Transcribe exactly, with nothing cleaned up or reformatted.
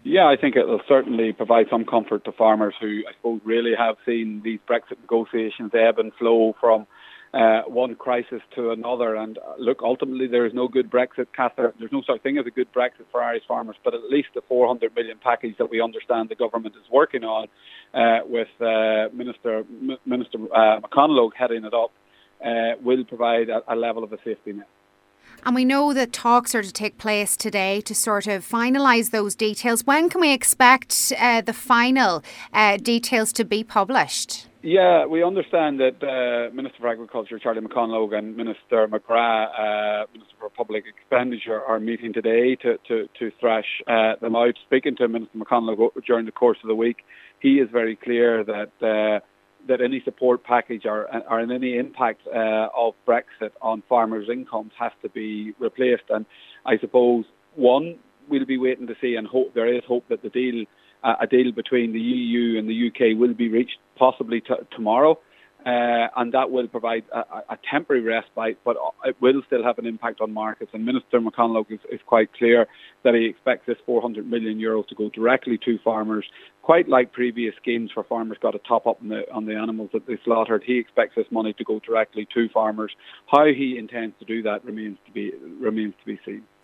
Yeah, I think it will certainly provide some comfort to farmers who, I suppose, really have seen these Brexit negotiations ebb and flow from uh, one crisis to another. And uh, look, ultimately, there is no good Brexit, Cather. There's no such thing as a good Brexit for Irish farmers, but at least the four hundred million package that we understand the government is working on, uh, with uh, Minister M- Minister uh, McConalogue heading it up, uh, will provide a, a level of a safety net. And we know that talks are to take place today to sort of finalise those details. When can we expect uh, the final uh, details to be published? Yeah, we understand that uh, Minister for Agriculture, Charlie McConalogue, and Minister McGrath, uh, Minister for Public Expenditure, are meeting today to, to, to thrash uh, them out. Speaking to Minister McConalogue during the course of the week, he is very clear that uh, that any support package or, or any impact uh, of Brexit on farmers' incomes has to be replaced. And I suppose, one, we'll be waiting to see, and hope there is hope that the deal, uh, a deal between the E U and the U K will be reached possibly t- tomorrow. Uh, and that will provide a, a temporary respite, but it will still have an impact on markets. And Minister McConalogue is, is quite clear that he expects this four hundred million euros to go directly to farmers, quite like previous schemes where farmers got a top up on the on the animals that they slaughtered. He expects this money to go directly to farmers. How he intends to do that remains to be remains to be seen.